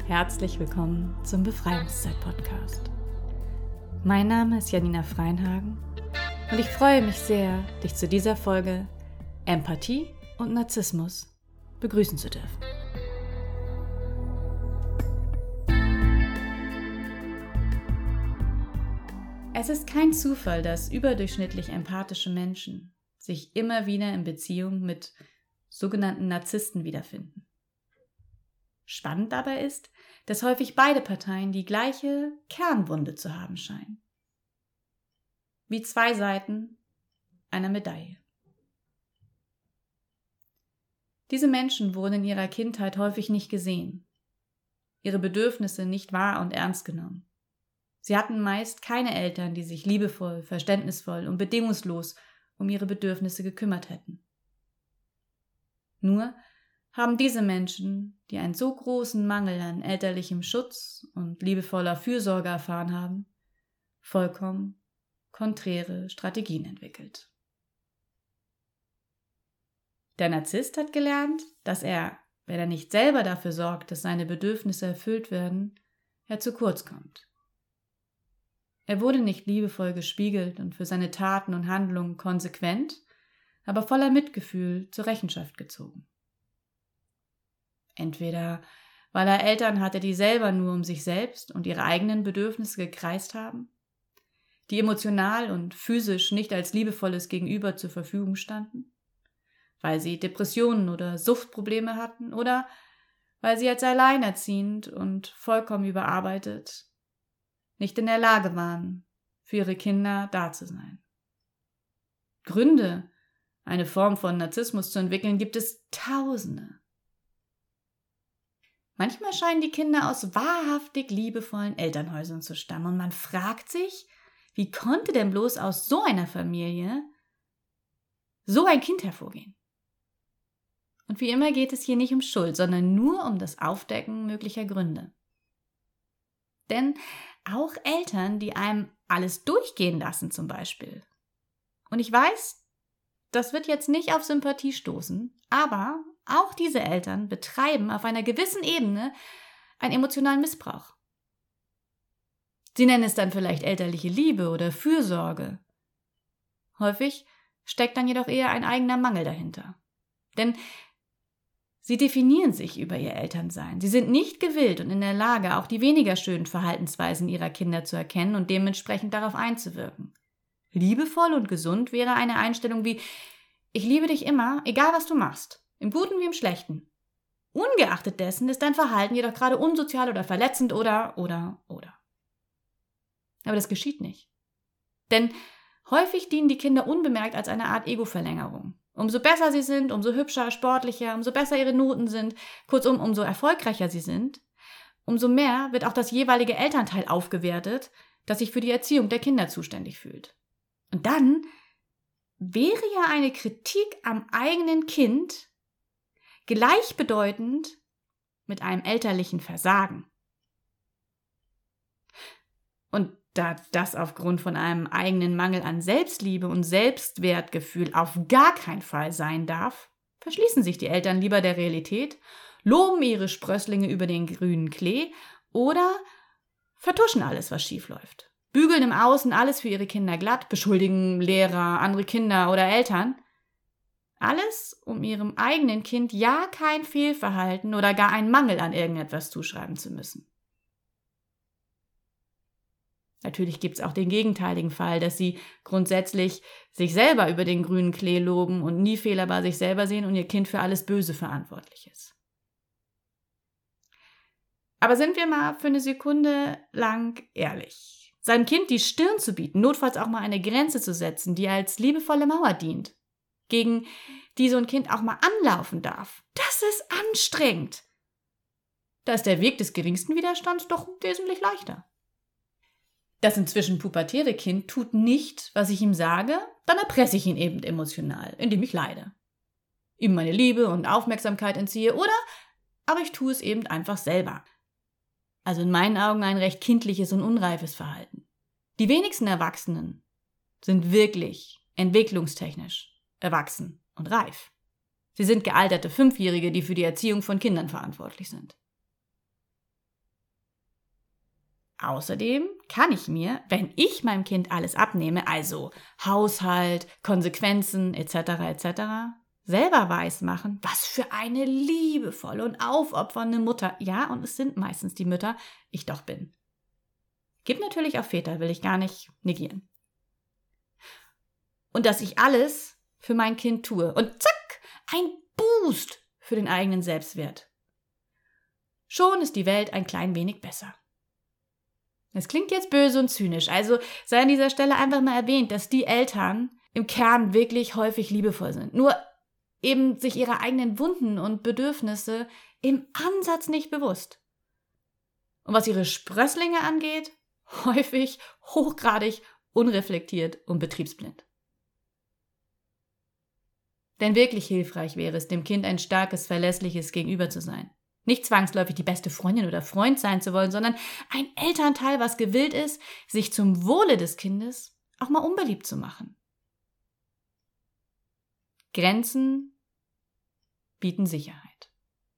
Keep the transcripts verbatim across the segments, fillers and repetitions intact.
Herzlich willkommen zum Befreiungszeit-Podcast. Mein Name ist Janina Freinhagen und ich freue mich sehr, dich zu dieser Folge Empathie und Narzissmus begrüßen zu dürfen. Es ist kein Zufall, dass überdurchschnittlich empathische Menschen sich immer wieder in Beziehung mit sogenannten Narzissten wiederfinden. Spannend dabei ist, dass häufig beide Parteien die gleiche Kernwunde zu haben scheinen. Wie zwei Seiten einer Medaille. Diese Menschen wurden in ihrer Kindheit häufig nicht gesehen, ihre Bedürfnisse nicht wahr und ernst genommen. Sie hatten meist keine Eltern, die sich liebevoll, verständnisvoll und bedingungslos um ihre Bedürfnisse gekümmert hätten. Nur haben diese Menschen, die einen so großen Mangel an elterlichem Schutz und liebevoller Fürsorge erfahren haben, vollkommen konträre Strategien entwickelt. Der Narzisst hat gelernt, dass er, wenn er nicht selber dafür sorgt, dass seine Bedürfnisse erfüllt werden, er zu kurz kommt. Er wurde nicht liebevoll gespiegelt und für seine Taten und Handlungen konsequent, aber voller Mitgefühl zur Rechenschaft gezogen. Entweder weil er Eltern hatte, die selber nur um sich selbst und ihre eigenen Bedürfnisse gekreist haben, die emotional und physisch nicht als liebevolles Gegenüber zur Verfügung standen, weil sie Depressionen oder Suchtprobleme hatten oder weil sie als alleinerziehend und vollkommen überarbeitet nicht in der Lage waren, für ihre Kinder da zu sein. Gründe, eine Form von Narzissmus zu entwickeln, gibt es Tausende. Manchmal scheinen die Kinder aus wahrhaftig liebevollen Elternhäusern zu stammen und man fragt sich, wie konnte denn bloß aus so einer Familie so ein Kind hervorgehen? Und wie immer geht es hier nicht um Schuld, sondern nur um das Aufdecken möglicher Gründe. Denn auch Eltern, die einem alles durchgehen lassen zum Beispiel. Und ich weiß, das wird jetzt nicht auf Sympathie stoßen, aber auch diese Eltern betreiben auf einer gewissen Ebene einen emotionalen Missbrauch. Sie nennen es dann vielleicht elterliche Liebe oder Fürsorge. Häufig steckt dann jedoch eher ein eigener Mangel dahinter. Denn sie definieren sich über ihr Elternsein. Sie sind nicht gewillt und in der Lage, auch die weniger schönen Verhaltensweisen ihrer Kinder zu erkennen und dementsprechend darauf einzuwirken. Liebevoll und gesund wäre eine Einstellung wie: Ich liebe dich immer, egal was du machst, im Guten wie im Schlechten. Ungeachtet dessen ist dein Verhalten jedoch gerade unsozial oder verletzend oder, oder, oder. Aber das geschieht nicht. Denn häufig dienen die Kinder unbemerkt als eine Art Ego-Verlängerung. Umso besser sie sind, umso hübscher, sportlicher, umso besser ihre Noten sind, kurzum, umso erfolgreicher sie sind, umso mehr wird auch das jeweilige Elternteil aufgewertet, das sich für die Erziehung der Kinder zuständig fühlt. Und dann wäre ja eine Kritik am eigenen Kind gleichbedeutend mit einem elterlichen Versagen. Und da das aufgrund von einem eigenen Mangel an Selbstliebe und Selbstwertgefühl auf gar keinen Fall sein darf, verschließen sich die Eltern lieber der Realität, loben ihre Sprösslinge über den grünen Klee oder vertuschen alles, was schief läuft. Bügeln im Außen alles für ihre Kinder glatt, beschuldigen Lehrer, andere Kinder oder Eltern. Alles, um ihrem eigenen Kind ja kein Fehlverhalten oder gar einen Mangel an irgendetwas zuschreiben zu müssen. Natürlich gibt es auch den gegenteiligen Fall, dass sie grundsätzlich sich selber über den grünen Klee loben und nie Fehler bei sich selber sehen und ihr Kind für alles Böse verantwortlich ist. Aber sind wir mal für eine Sekunde lang ehrlich. Seinem Kind die Stirn zu bieten, notfalls auch mal eine Grenze zu setzen, die als liebevolle Mauer dient, gegen die so ein Kind auch mal anlaufen darf, das ist anstrengend. Da ist der Weg des geringsten Widerstands doch wesentlich leichter. Das inzwischen pubertäre Kind tut nicht, was ich ihm sage, dann erpresse ich ihn eben emotional, indem ich leide. Ihm meine Liebe und Aufmerksamkeit entziehe oder aber ich tue es eben einfach selber. Also in meinen Augen ein recht kindliches und unreifes Verhalten. Die wenigsten Erwachsenen sind wirklich entwicklungstechnisch erwachsen und reif. Sie sind gealterte Fünfjährige, die für die Erziehung von Kindern verantwortlich sind. Außerdem kann ich mir, wenn ich meinem Kind alles abnehme, also Haushalt, Konsequenzen et cetera et cetera, selber weismachen, was für eine liebevolle und aufopfernde Mutter, ja, und es sind meistens die Mütter, ich doch bin. Gibt natürlich auch Väter, will ich gar nicht negieren. Und dass ich alles für mein Kind tue. Und zack, ein Boost für den eigenen Selbstwert. Schon ist die Welt ein klein wenig besser. Das klingt jetzt böse und zynisch, also sei an dieser Stelle einfach mal erwähnt, dass die Eltern im Kern wirklich häufig liebevoll sind. Nur eben sich ihrer eigenen Wunden und Bedürfnisse im Ansatz nicht bewusst. Und was ihre Sprösslinge angeht, häufig hochgradig unreflektiert und betriebsblind. Denn wirklich hilfreich wäre es, dem Kind ein starkes, verlässliches Gegenüber zu sein. Nicht zwangsläufig die beste Freundin oder Freund sein zu wollen, sondern ein Elternteil, was gewillt ist, sich zum Wohle des Kindes auch mal unbeliebt zu machen. Grenzen bieten Sicherheit.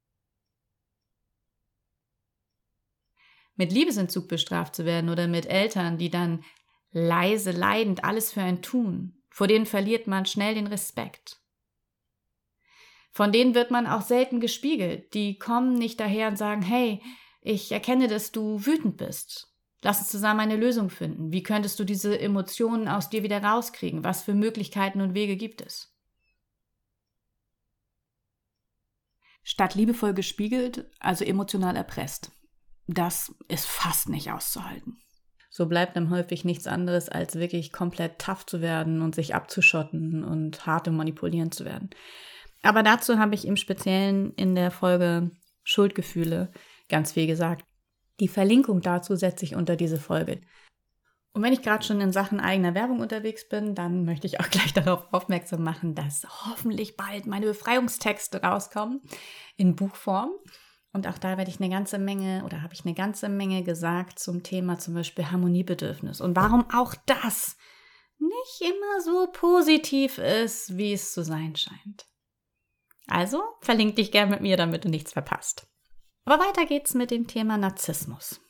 Mit Liebesentzug bestraft zu werden oder mit Eltern, die dann leise, leidend alles für einen tun, vor denen verliert man schnell den Respekt. Von denen wird man auch selten gespiegelt. Die kommen nicht daher und sagen, hey, ich erkenne, dass du wütend bist. Lass uns zusammen eine Lösung finden. Wie könntest du diese Emotionen aus dir wieder rauskriegen? Was für Möglichkeiten und Wege gibt es? Statt liebevoll gespiegelt, also emotional erpresst. Das ist fast nicht auszuhalten. So bleibt einem häufig nichts anderes, als wirklich komplett tough zu werden und sich abzuschotten und hart und manipulierend zu werden. Aber dazu habe ich im Speziellen in der Folge Schuldgefühle ganz viel gesagt. Die Verlinkung dazu setze ich unter diese Folge. Und wenn ich gerade schon in Sachen eigener Werbung unterwegs bin, dann möchte ich auch gleich darauf aufmerksam machen, dass hoffentlich bald meine Befreiungstexte rauskommen in Buchform. Und auch da werde ich eine ganze Menge oder habe ich eine ganze Menge gesagt zum Thema zum Beispiel Harmoniebedürfnis und warum auch das nicht immer so positiv ist, wie es zu sein scheint. Also verlink dich gern mit mir, damit du nichts verpasst. Aber weiter geht's mit dem Thema Narzissmus.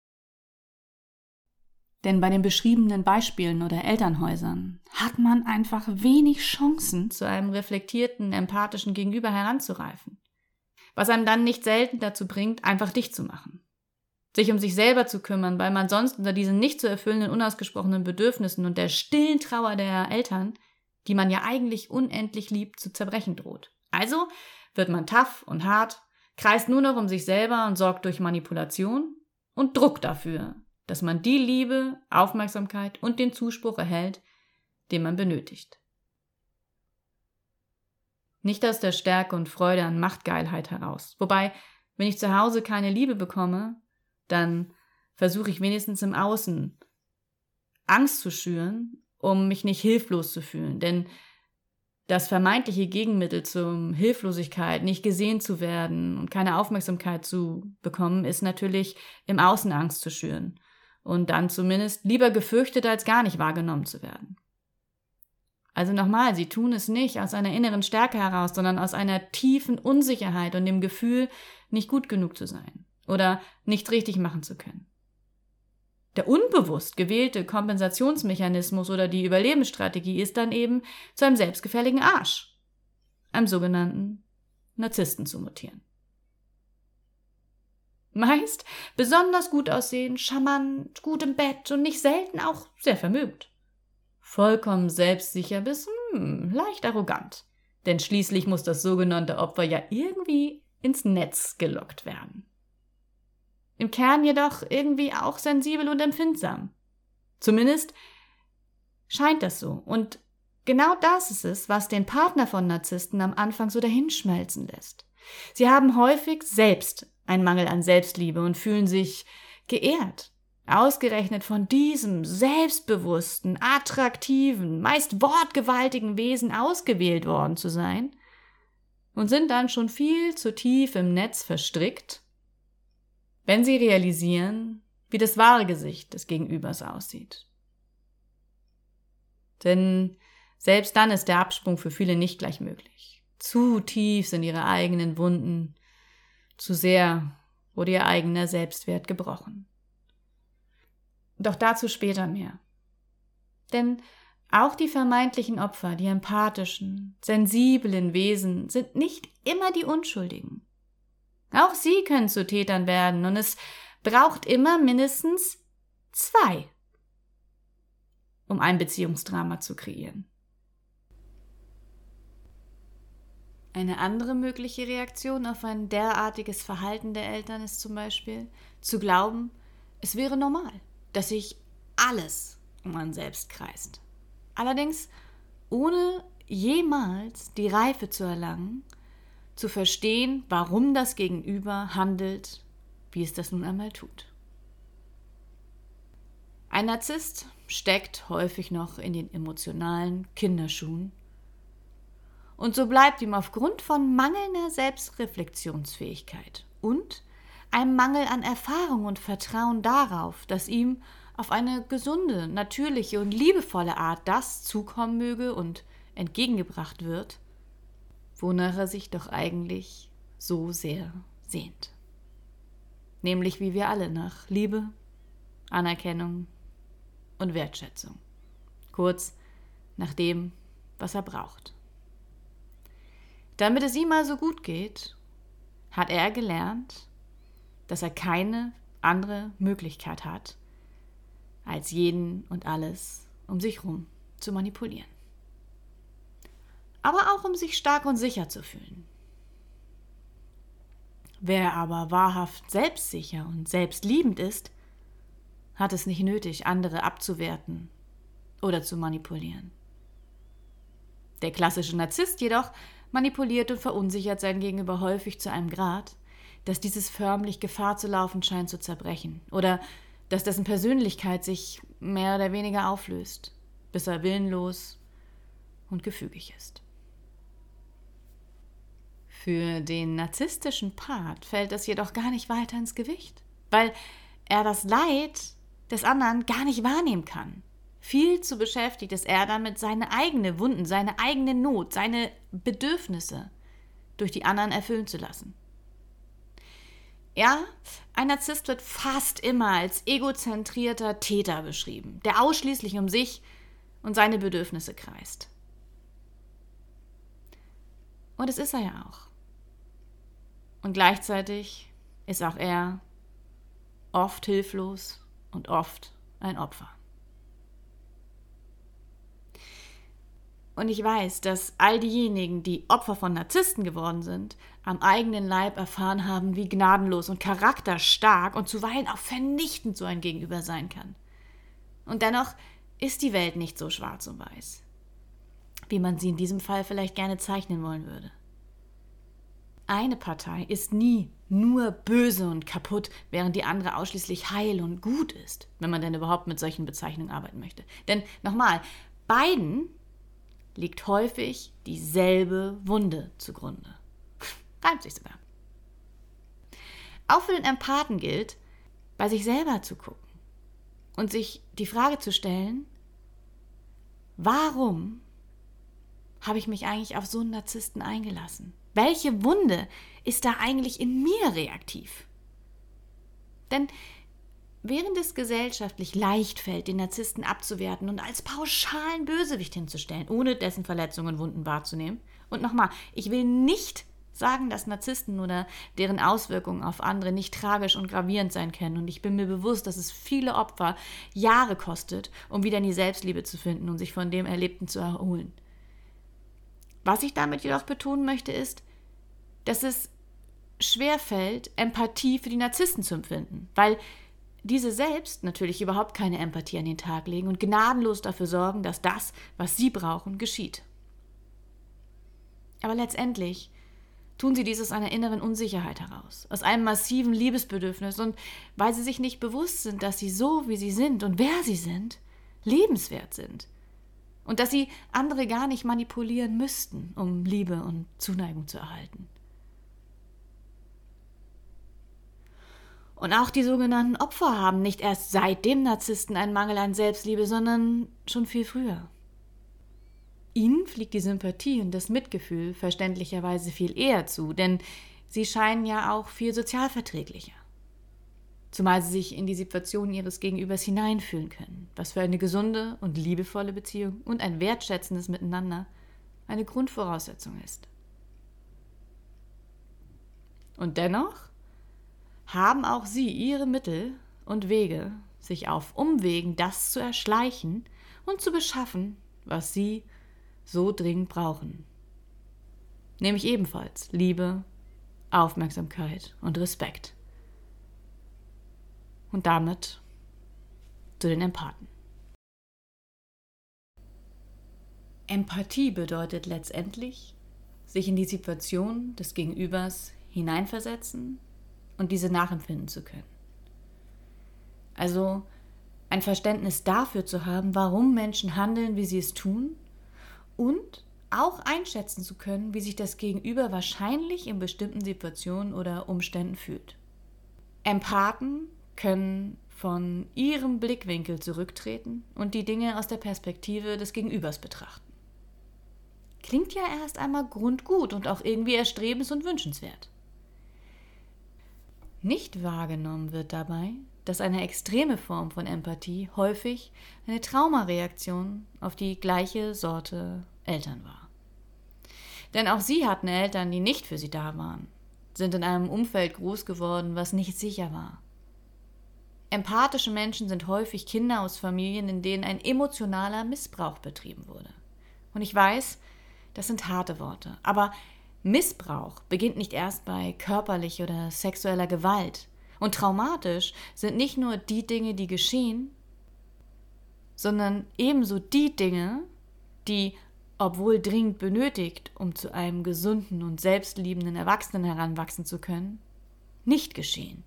Denn bei den beschriebenen Beispielen oder Elternhäusern hat man einfach wenig Chancen, zu einem reflektierten, empathischen Gegenüber heranzureifen. Was einem dann nicht selten dazu bringt, einfach dicht zu machen. Sich um sich selber zu kümmern, weil man sonst unter diesen nicht zu erfüllenden, unausgesprochenen Bedürfnissen und der stillen Trauer der Eltern, die man ja eigentlich unendlich liebt, zu zerbrechen droht. Also wird man tough und hart, kreist nur noch um sich selber und sorgt durch Manipulation und Druck dafür, dass man die Liebe, Aufmerksamkeit und den Zuspruch erhält, den man benötigt. Nicht aus der Stärke und Freude an Machtgeilheit heraus. Wobei, wenn ich zu Hause keine Liebe bekomme, dann versuche ich wenigstens im Außen Angst zu schüren, um mich nicht hilflos zu fühlen. Denn das vermeintliche Gegenmittel zur Hilflosigkeit, nicht gesehen zu werden und keine Aufmerksamkeit zu bekommen, ist natürlich im Außen Angst zu schüren und dann zumindest lieber gefürchtet, als gar nicht wahrgenommen zu werden. Also nochmal, sie tun es nicht aus einer inneren Stärke heraus, sondern aus einer tiefen Unsicherheit und dem Gefühl, nicht gut genug zu sein oder nichts richtig machen zu können. Der unbewusst gewählte Kompensationsmechanismus oder die Überlebensstrategie ist dann eben zu einem selbstgefälligen Arsch, einem sogenannten Narzissten zu mutieren. Meist besonders gut aussehen, charmant, gut im Bett und nicht selten auch sehr vermögend. Vollkommen selbstsicher bis hm, leicht arrogant, denn schließlich muss das sogenannte Opfer ja irgendwie ins Netz gelockt werden. Im Kern jedoch irgendwie auch sensibel und empfindsam. Zumindest scheint das so. Und genau das ist es, was den Partner von Narzissten am Anfang so dahinschmelzen lässt. Sie haben häufig selbst einen Mangel an Selbstliebe und fühlen sich geehrt, ausgerechnet von diesem selbstbewussten, attraktiven, meist wortgewaltigen Wesen ausgewählt worden zu sein und sind dann schon viel zu tief im Netz verstrickt, wenn sie realisieren, wie das wahre Gesicht des Gegenübers aussieht. Denn selbst dann ist der Absprung für viele nicht gleich möglich. Zu tief sind ihre eigenen Wunden, zu sehr wurde ihr eigener Selbstwert gebrochen. Doch dazu später mehr. Denn auch die vermeintlichen Opfer, die empathischen, sensiblen Wesen, sind nicht immer die Unschuldigen. Auch sie können zu Tätern werden und es braucht immer mindestens zwei, um ein Beziehungsdrama zu kreieren. Eine andere mögliche Reaktion auf ein derartiges Verhalten der Eltern ist zum Beispiel, zu glauben, es wäre normal, dass sich alles um man selbst kreist. Allerdings ohne jemals die Reife zu erlangen, zu verstehen, warum das Gegenüber handelt, wie es das nun einmal tut. Ein Narzisst steckt häufig noch in den emotionalen Kinderschuhen und so bleibt ihm aufgrund von mangelnder Selbstreflexionsfähigkeit und einem Mangel an Erfahrung und Vertrauen darauf, dass ihm auf eine gesunde, natürliche und liebevolle Art das zukommen möge und entgegengebracht wird, wonach er sich doch eigentlich so sehr sehnt. Nämlich wie wir alle nach Liebe, Anerkennung und Wertschätzung. Kurz nach dem, was er braucht. Damit es ihm also gut geht, hat er gelernt, dass er keine andere Möglichkeit hat, als jeden und alles um sich herum zu manipulieren. Aber auch um sich stark und sicher zu fühlen. Wer aber wahrhaft selbstsicher und selbstliebend ist, hat es nicht nötig, andere abzuwerten oder zu manipulieren. Der klassische Narzisst jedoch manipuliert und verunsichert sein Gegenüber häufig zu einem Grad, dass dieses förmlich Gefahr zu laufen scheint zu zerbrechen oder dass dessen Persönlichkeit sich mehr oder weniger auflöst, bis er willenlos und gefügig ist. Für den narzisstischen Part fällt das jedoch gar nicht weiter ins Gewicht, weil er das Leid des anderen gar nicht wahrnehmen kann. Viel zu beschäftigt ist er damit, seine eigene Wunden, seine eigene Not, seine Bedürfnisse durch die anderen erfüllen zu lassen. Ja, ein Narzisst wird fast immer als egozentrierter Täter beschrieben, der ausschließlich um sich und seine Bedürfnisse kreist. Und es ist er ja auch. Und gleichzeitig ist auch er oft hilflos und oft ein Opfer. Und ich weiß, dass all diejenigen, die Opfer von Narzissten geworden sind, am eigenen Leib erfahren haben, wie gnadenlos und charakterstark und zuweilen auch vernichtend so ein Gegenüber sein kann. Und dennoch ist die Welt nicht so schwarz und weiß, wie man sie in diesem Fall vielleicht gerne zeichnen wollen würde. Eine Partei ist nie nur böse und kaputt, während die andere ausschließlich heil und gut ist, wenn man denn überhaupt mit solchen Bezeichnungen arbeiten möchte. Denn nochmal, beiden liegt häufig dieselbe Wunde zugrunde. Reimt sich sogar. Auch für den Empathen gilt, bei sich selber zu gucken und sich die Frage zu stellen, warum habe ich mich eigentlich auf so einen Narzissten eingelassen? Welche Wunde ist da eigentlich in mir reaktiv? Denn während es gesellschaftlich leicht fällt, den Narzissten abzuwerten und als pauschalen Bösewicht hinzustellen, ohne dessen Verletzungen und Wunden wahrzunehmen. Und nochmal, ich will nicht sagen, dass Narzissten oder deren Auswirkungen auf andere nicht tragisch und gravierend sein können. Und ich bin mir bewusst, dass es viele Opfer Jahre kostet, um wieder in die Selbstliebe zu finden und sich von dem Erlebten zu erholen. Was ich damit jedoch betonen möchte, ist, dass es schwerfällt, Empathie für die Narzissten zu empfinden, weil diese selbst natürlich überhaupt keine Empathie an den Tag legen und gnadenlos dafür sorgen, dass das, was sie brauchen, geschieht. Aber letztendlich tun sie dies aus einer inneren Unsicherheit heraus, aus einem massiven Liebesbedürfnis und weil sie sich nicht bewusst sind, dass sie so, wie sie sind und wer sie sind, lebenswert sind und dass sie andere gar nicht manipulieren müssten, um Liebe und Zuneigung zu erhalten. Und auch die sogenannten Opfer haben nicht erst seit dem Narzissten einen Mangel an Selbstliebe, sondern schon viel früher. Ihnen fliegt die Sympathie und das Mitgefühl verständlicherweise viel eher zu, denn sie scheinen ja auch viel sozialverträglicher. zumal sie sich in die Situation ihres Gegenübers hineinfühlen können, was für eine gesunde und liebevolle Beziehung und ein wertschätzendes Miteinander eine Grundvoraussetzung ist. Und dennoch haben auch sie ihre Mittel und Wege, sich auf Umwegen das zu erschleichen und zu beschaffen, was sie so dringend brauchen. Nämlich ebenfalls Liebe, Aufmerksamkeit und Respekt. Und damit zu den Empathen. Empathie bedeutet letztendlich, sich in die Situation des Gegenübers hineinversetzen und diese nachempfinden zu können. Also ein Verständnis dafür zu haben, warum Menschen handeln, wie sie es tun, und auch einschätzen zu können, wie sich das Gegenüber wahrscheinlich in bestimmten Situationen oder Umständen fühlt. Empathen können von ihrem Blickwinkel zurücktreten und die Dinge aus der Perspektive des Gegenübers betrachten. Klingt ja erst einmal grundgut und auch irgendwie erstrebens- und wünschenswert. Nicht wahrgenommen wird dabei, dass eine extreme Form von Empathie häufig eine Traumareaktion auf die gleiche Sorte Eltern war. Denn auch sie hatten Eltern, die nicht für sie da waren, sind in einem Umfeld groß geworden, was nicht sicher war. Empathische Menschen sind häufig Kinder aus Familien, in denen ein emotionaler Missbrauch betrieben wurde. Und ich weiß, das sind harte Worte, aber Missbrauch beginnt nicht erst bei körperlicher oder sexueller Gewalt. Und traumatisch sind nicht nur die Dinge, die geschehen, sondern ebenso die Dinge, die, obwohl dringend benötigt, um zu einem gesunden und selbstliebenden Erwachsenen heranwachsen zu können, nicht geschehen.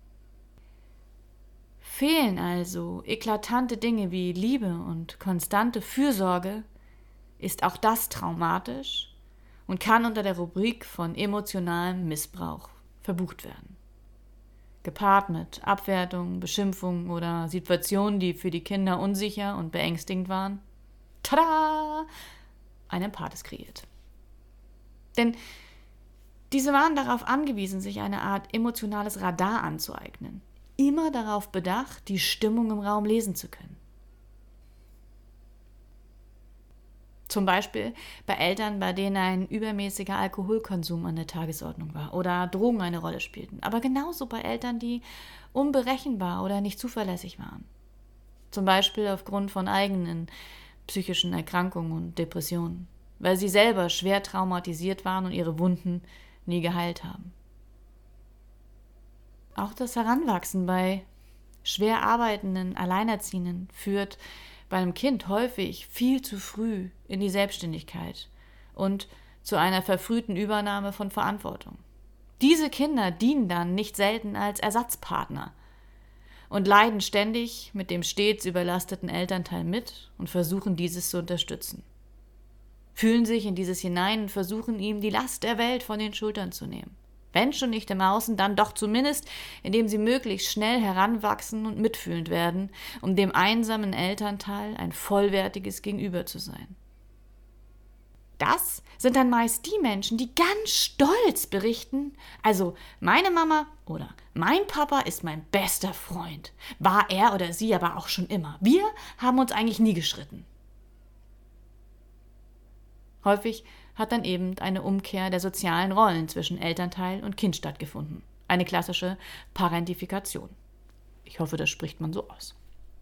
Fehlen also eklatante Dinge wie Liebe und konstante Fürsorge, ist auch das traumatisch und kann unter der Rubrik von emotionalem Missbrauch verbucht werden. Gepaart mit Abwertung, Beschimpfung oder Situationen, die für die Kinder unsicher und beängstigend waren. Tada! Ein Empath ist kreiert. Denn diese waren darauf angewiesen, sich eine Art emotionales Radar anzueignen. Immer darauf bedacht, die Stimmung im Raum lesen zu können. Zum Beispiel bei Eltern, bei denen ein übermäßiger Alkoholkonsum an der Tagesordnung war oder Drogen eine Rolle spielten. Aber genauso bei Eltern, die unberechenbar oder nicht zuverlässig waren. Zum Beispiel aufgrund von eigenen psychischen Erkrankungen und Depressionen, weil sie selber schwer traumatisiert waren und ihre Wunden nie geheilt haben. Auch das Heranwachsen bei schwer arbeitenden Alleinerziehenden führt bei einem Kind häufig viel zu früh in die Selbstständigkeit und zu einer verfrühten Übernahme von Verantwortung. Diese Kinder dienen dann nicht selten als Ersatzpartner und leiden ständig mit dem stets überlasteten Elternteil mit und versuchen, dieses zu unterstützen. Fühlen sich in dieses hinein und versuchen, ihm die Last der Welt von den Schultern zu nehmen. Wenn schon nicht im Außen, dann doch zumindest, indem sie möglichst schnell heranwachsen und mitfühlend werden, um dem einsamen Elternteil ein vollwertiges Gegenüber zu sein. Das sind dann meist die Menschen, die ganz stolz berichten, also meine Mama oder mein Papa ist mein bester Freund, war er oder sie aber auch schon immer. Wir haben uns eigentlich nie gestritten. Häufig hat dann eben eine Umkehr der sozialen Rollen zwischen Elternteil und Kind stattgefunden. Eine klassische Parentifikation. Ich hoffe, das spricht man so aus.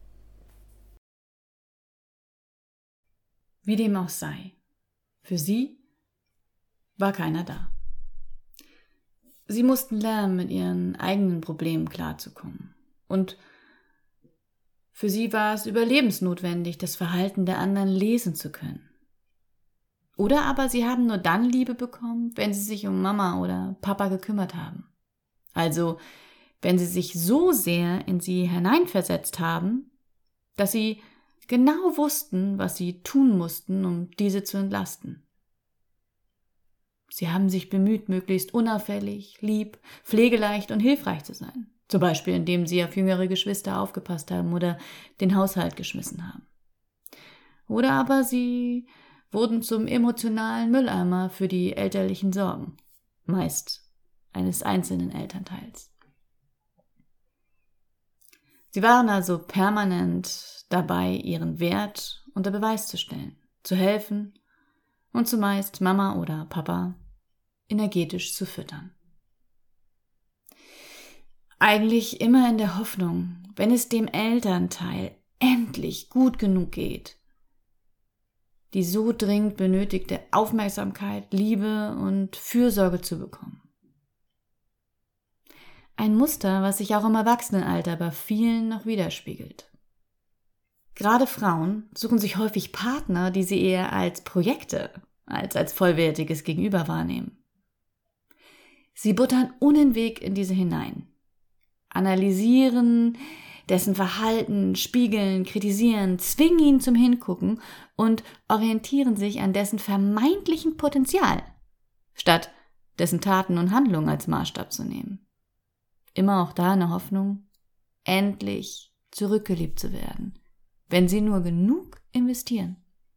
Wie dem auch sei, für sie war keiner da. Sie mussten lernen, mit ihren eigenen Problemen klarzukommen. Und für sie war es überlebensnotwendig, das Verhalten der anderen lesen zu können. Oder aber sie haben nur dann Liebe bekommen, wenn sie sich um Mama oder Papa gekümmert haben. Also, wenn sie sich so sehr in sie hineinversetzt haben, dass sie genau wussten, was sie tun mussten, um diese zu entlasten. Sie haben sich bemüht, möglichst unauffällig, lieb, pflegeleicht und hilfreich zu sein. Zum Beispiel, indem sie auf jüngere Geschwister aufgepasst haben oder den Haushalt geschmissen haben. Oder aber sie wurden zum emotionalen Mülleimer für die elterlichen Sorgen, meist eines einzelnen Elternteils. Sie waren also permanent dabei, ihren Wert unter Beweis zu stellen, zu helfen und zumeist Mama oder Papa energetisch zu füttern. Eigentlich immer in der Hoffnung, wenn es dem Elternteil endlich gut genug geht, die so dringend benötigte Aufmerksamkeit, Liebe und Fürsorge zu bekommen. Ein Muster, was sich auch im Erwachsenenalter bei vielen noch widerspiegelt. Gerade Frauen suchen sich häufig Partner, die sie eher als Projekte als als vollwertiges Gegenüber wahrnehmen. Sie buttern unentwegt in diese hinein, analysieren dessen Verhalten, spiegeln, kritisieren, zwingen ihn zum Hingucken und orientieren sich an dessen vermeintlichen Potenzial, statt dessen Taten und Handlungen als Maßstab zu nehmen. Immer auch da eine Hoffnung, endlich zurückgeliebt zu werden, wenn sie nur genug investieren.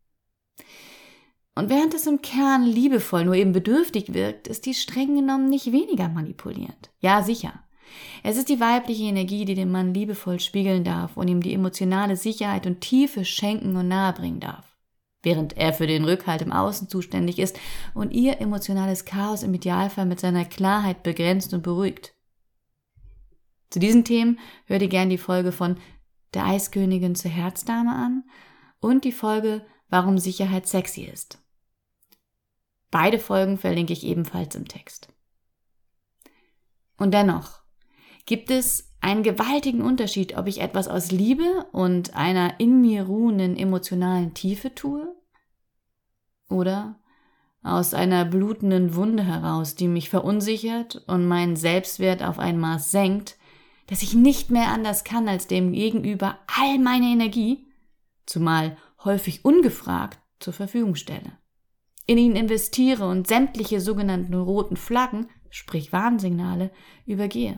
Und während es im Kern liebevoll, nur eben bedürftig wirkt, ist die streng genommen nicht weniger manipulierend. Ja, sicher. Es ist die weibliche Energie, die den Mann liebevoll spiegeln darf und ihm die emotionale Sicherheit und Tiefe schenken und nahebringen darf. Während er für den Rückhalt im Außen zuständig ist und ihr emotionales Chaos im Idealfall mit seiner Klarheit begrenzt und beruhigt. Zu diesen Themen hör dir gern die Folge von Der Eiskönigin zur Herzdame an und die Folge Warum Sicherheit sexy ist. Beide Folgen verlinke ich ebenfalls im Text. Und dennoch gibt es einen gewaltigen Unterschied, ob ich etwas aus Liebe und einer in mir ruhenden emotionalen Tiefe tue oder aus einer blutenden Wunde heraus, die mich verunsichert und meinen Selbstwert auf ein Maß senkt, dass ich nicht mehr anders kann, als dem Gegenüber all meine Energie, zumal häufig ungefragt, zur Verfügung stelle. In ihn investiere und sämtliche sogenannten roten Flaggen, sprich Warnsignale, übergehe.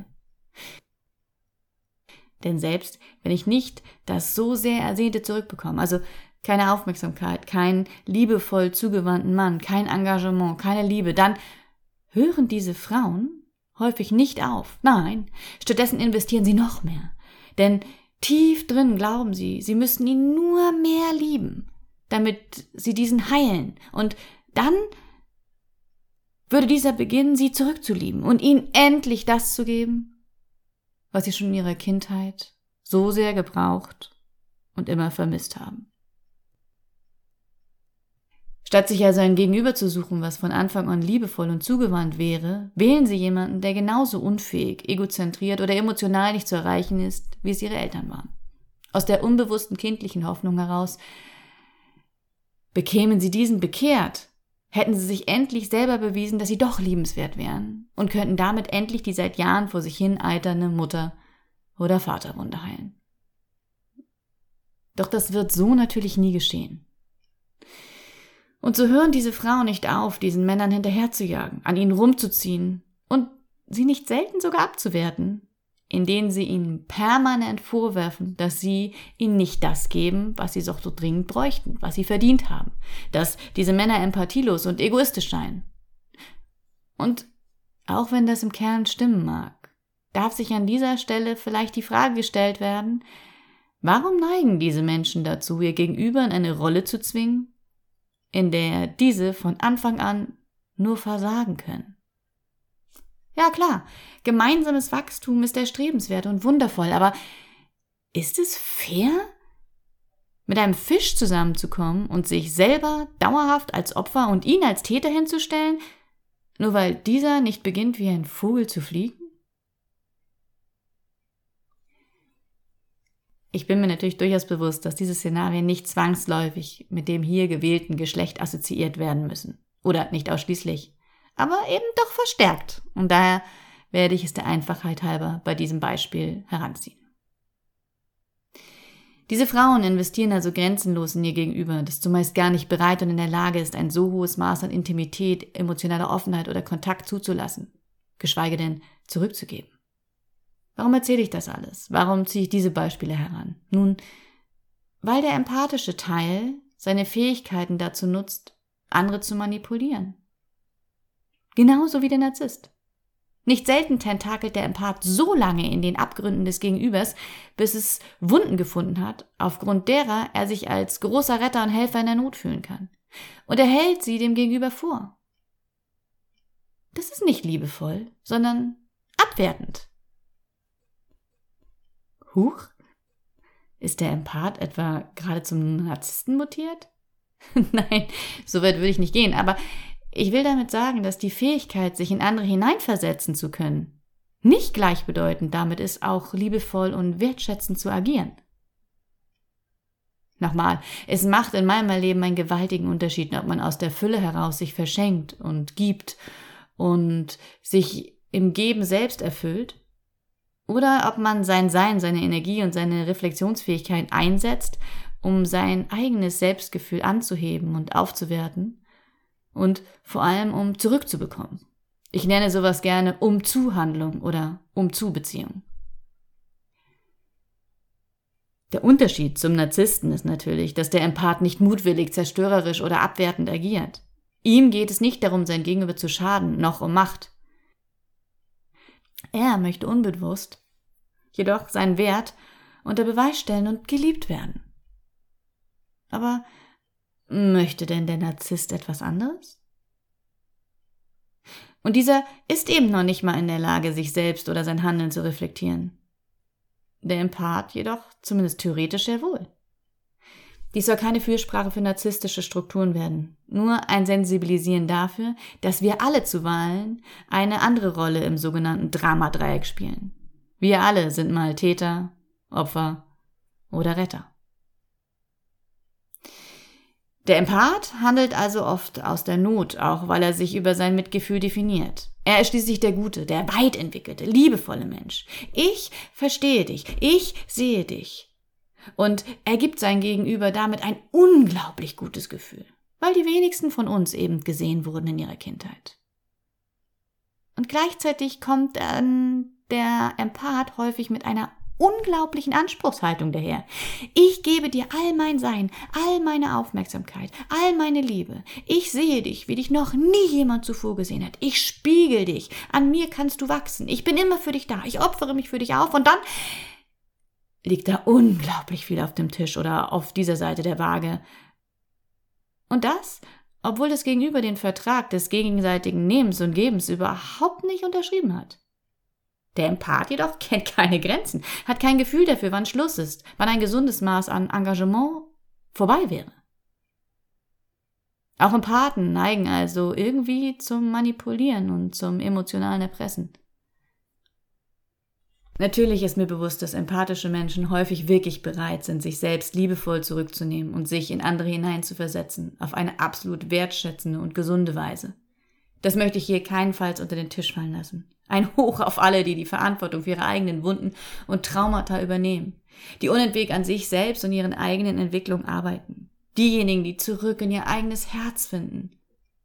Denn selbst wenn ich nicht das so sehr Ersehnte zurückbekomme, also keine Aufmerksamkeit, keinen liebevoll zugewandten Mann, kein Engagement, keine Liebe, dann hören diese Frauen häufig nicht auf. Nein, stattdessen investieren sie noch mehr. Denn tief drin glauben sie, sie müssten ihn nur mehr lieben, damit sie diesen heilen. Und dann würde dieser beginnen, sie zurückzulieben und ihnen endlich das zu geben, was sie schon in ihrer Kindheit so sehr gebraucht und immer vermisst haben. Statt sich also ein Gegenüber zu suchen, was von Anfang an liebevoll und zugewandt wäre, wählen sie jemanden, der genauso unfähig, egozentriert oder emotional nicht zu erreichen ist, wie es ihre Eltern waren. Aus der unbewussten kindlichen Hoffnung heraus, bekämen sie diesen bekehrt, hätten sie sich endlich selber bewiesen, dass sie doch liebenswert wären und könnten damit endlich die seit Jahren vor sich hin eiternde Mutter- oder Vaterwunde heilen. Doch das wird so natürlich nie geschehen. Und so hören diese Frauen nicht auf, diesen Männern hinterherzujagen, an ihnen rumzuziehen und sie nicht selten sogar abzuwerten, indem sie ihnen permanent vorwerfen, dass sie ihnen nicht das geben, was sie doch so dringend bräuchten, was sie verdient haben, dass diese Männer empathielos und egoistisch seien. Und auch wenn das im Kern stimmen mag, darf sich an dieser Stelle vielleicht die Frage gestellt werden, warum neigen diese Menschen dazu, ihr Gegenüber in eine Rolle zu zwingen, in der diese von Anfang an nur versagen können? Ja klar, gemeinsames Wachstum ist erstrebenswert und wundervoll, aber ist es fair, mit einem Fisch zusammenzukommen und sich selber dauerhaft als Opfer und ihn als Täter hinzustellen, nur weil dieser nicht beginnt, wie ein Vogel zu fliegen? Ich bin mir natürlich durchaus bewusst, dass diese Szenarien nicht zwangsläufig mit dem hier gewählten Geschlecht assoziiert werden müssen. Oder nicht ausschließlich, aber eben doch verstärkt. Und daher werde ich es der Einfachheit halber bei diesem Beispiel heranziehen. Diese Frauen investieren also grenzenlos in ihr Gegenüber, das zumeist gar nicht bereit und in der Lage ist, ein so hohes Maß an Intimität, emotionaler Offenheit oder Kontakt zuzulassen, geschweige denn zurückzugeben. Warum erzähle ich das alles? Warum ziehe ich diese Beispiele heran? Nun, weil der empathische Teil seine Fähigkeiten dazu nutzt, andere zu manipulieren. Genauso wie der Narzisst. Nicht selten tentakelt der Empath so lange in den Abgründen des Gegenübers, bis es Wunden gefunden hat, aufgrund derer er sich als großer Retter und Helfer in der Not fühlen kann. Und er hält sie dem Gegenüber vor. Das ist nicht liebevoll, sondern abwertend. Huch, ist der Empath etwa gerade zum Narzissten mutiert? Nein, so weit würde ich nicht gehen, aber ich will damit sagen, dass die Fähigkeit, sich in andere hineinversetzen zu können, nicht gleichbedeutend damit ist, auch liebevoll und wertschätzend zu agieren. Nochmal, es macht in meinem Erleben einen gewaltigen Unterschied, ob man aus der Fülle heraus sich verschenkt und gibt und sich im Geben selbst erfüllt, oder ob man sein Sein, seine Energie und seine Reflexionsfähigkeit einsetzt, um sein eigenes Selbstgefühl anzuheben und aufzuwerten und vor allem um zurückzubekommen. Ich nenne sowas gerne Um-zu-Handlung oder Um-zu-Beziehung. Der Unterschied zum Narzissten ist natürlich, dass der Empath nicht mutwillig, zerstörerisch oder abwertend agiert. Ihm geht es nicht darum, sein Gegenüber zu schaden, noch um Macht. Er möchte unbewusst jedoch seinen Wert unter Beweis stellen und geliebt werden. Aber möchte denn der Narzisst etwas anderes? Und dieser ist eben noch nicht mal in der Lage, sich selbst oder sein Handeln zu reflektieren. Der Empath jedoch zumindest theoretisch sehr wohl. Dies soll keine Fürsprache für narzisstische Strukturen werden, nur ein Sensibilisieren dafür, dass wir alle zuweilen eine andere Rolle im sogenannten Dramadreieck spielen. Wir alle sind mal Täter, Opfer oder Retter. Der Empath handelt also oft aus der Not, auch weil er sich über sein Mitgefühl definiert. Er ist schließlich der gute, der weit entwickelte, liebevolle Mensch. Ich verstehe dich, ich sehe dich. Und er gibt sein Gegenüber damit ein unglaublich gutes Gefühl, weil die wenigsten von uns eben gesehen wurden in ihrer Kindheit. Und gleichzeitig kommt dann der Empath häufig mit einer unglaublichen Anspruchshaltung daher. Ich gebe dir all mein Sein, all meine Aufmerksamkeit, all meine Liebe. Ich sehe dich, wie dich noch nie jemand zuvor gesehen hat. Ich spiegel dich. An mir kannst du wachsen. Ich bin immer für dich da. Ich opfere mich für dich auf. Und dann liegt da unglaublich viel auf dem Tisch oder auf dieser Seite der Waage. Und das, obwohl das Gegenüber den Vertrag des gegenseitigen Nehmens und Gebens überhaupt nicht unterschrieben hat. Der Empath jedoch kennt keine Grenzen, hat kein Gefühl dafür, wann Schluss ist, wann ein gesundes Maß an Engagement vorbei wäre. Auch Empathen neigen also irgendwie zum Manipulieren und zum emotionalen Erpressen. Natürlich ist mir bewusst, dass empathische Menschen häufig wirklich bereit sind, sich selbst liebevoll zurückzunehmen und sich in andere hineinzuversetzen, auf eine absolut wertschätzende und gesunde Weise. Das möchte ich hier keinenfalls unter den Tisch fallen lassen. Ein Hoch auf alle, die die Verantwortung für ihre eigenen Wunden und Traumata übernehmen, die unentwegt an sich selbst und ihren eigenen Entwicklungen arbeiten. Diejenigen, die zurück in ihr eigenes Herz finden.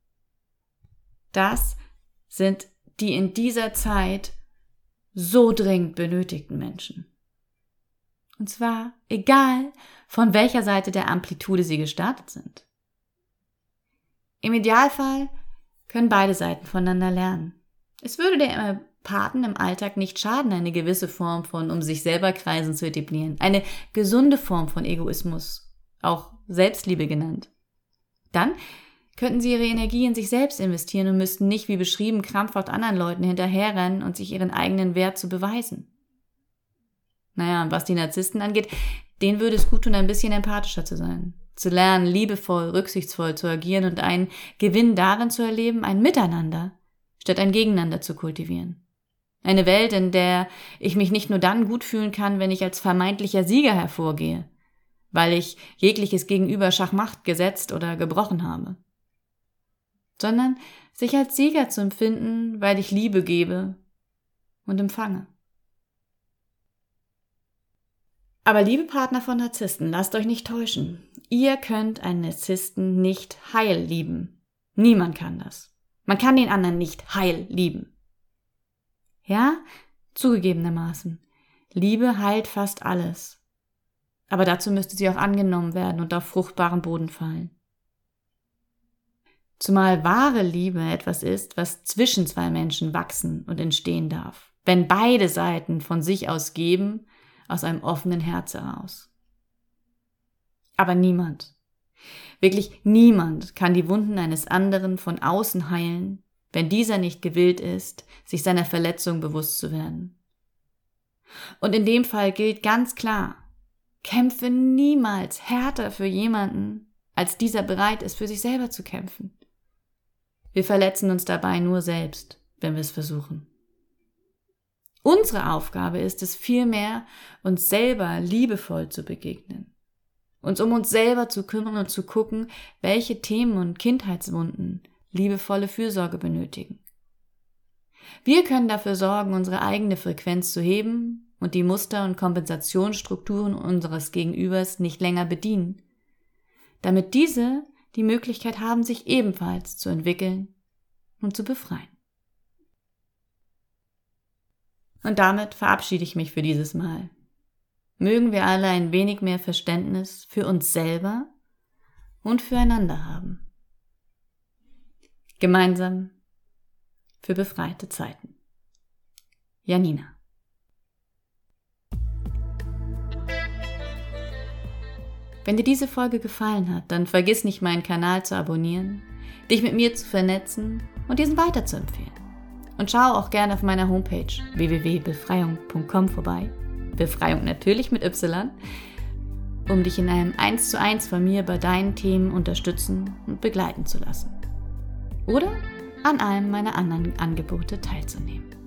Das sind die in dieser Zeit so dringend benötigten Menschen. Und zwar egal, von welcher Seite der Amplitude sie gestartet sind. Im Idealfall können beide Seiten voneinander lernen. Es würde der Empathen im Alltag nicht schaden, eine gewisse Form von um sich selber kreisen zu etablieren. Eine gesunde Form von Egoismus, auch Selbstliebe genannt. Dann könnten sie ihre Energie in sich selbst investieren und müssten nicht, wie beschrieben, krampfhaft anderen Leuten hinterherrennen und sich ihren eigenen Wert zu beweisen. Naja, und was die Narzissten angeht, denen würde es gut tun, ein bisschen empathischer zu sein. Zu lernen, liebevoll, rücksichtsvoll zu agieren und einen Gewinn darin zu erleben, ein Miteinander statt ein Gegeneinander zu kultivieren. Eine Welt, in der ich mich nicht nur dann gut fühlen kann, wenn ich als vermeintlicher Sieger hervorgehe, weil ich jegliches Gegenüber Schachmatt gesetzt oder gebrochen habe, sondern sich als Sieger zu empfinden, weil ich Liebe gebe und empfange. Aber liebe Partner von Narzissten, lasst euch nicht täuschen. Ihr könnt einen Narzissten nicht heil lieben. Niemand kann das. Man kann den anderen nicht heil lieben. Ja, zugegebenermaßen. Liebe heilt fast alles. Aber dazu müsste sie auch angenommen werden und auf fruchtbaren Boden fallen. Zumal wahre Liebe etwas ist, was zwischen zwei Menschen wachsen und entstehen darf, wenn beide Seiten von sich aus geben, aus einem offenen Herz heraus. Aber niemand, wirklich niemand kann die Wunden eines anderen von außen heilen, wenn dieser nicht gewillt ist, sich seiner Verletzung bewusst zu werden. Und in dem Fall gilt ganz klar, kämpfe niemals härter für jemanden, als dieser bereit ist, für sich selber zu kämpfen. Wir verletzen uns dabei nur selbst, wenn wir es versuchen. Unsere Aufgabe ist es vielmehr, uns selber liebevoll zu begegnen, uns um uns selber zu kümmern und zu gucken, welche Themen und Kindheitswunden liebevolle Fürsorge benötigen. Wir können dafür sorgen, unsere eigene Frequenz zu heben und die Muster und Kompensationsstrukturen unseres Gegenübers nicht länger bedienen, damit diese die Möglichkeit haben, sich ebenfalls zu entwickeln und zu befreien. Und damit verabschiede ich mich für dieses Mal. Mögen wir alle ein wenig mehr Verständnis für uns selber und füreinander haben. Gemeinsam für befreite Zeiten. Janina. Wenn dir diese Folge gefallen hat, dann vergiss nicht, meinen Kanal zu abonnieren, dich mit mir zu vernetzen und diesen weiterzuempfehlen. Und schau auch gerne auf meiner Homepage w w w punkt befreiung punkt com vorbei, Befreiung natürlich mit Y, um dich in einem eins zu eins von mir bei deinen Themen unterstützen und begleiten zu lassen. Oder an einem meiner anderen Angebote teilzunehmen.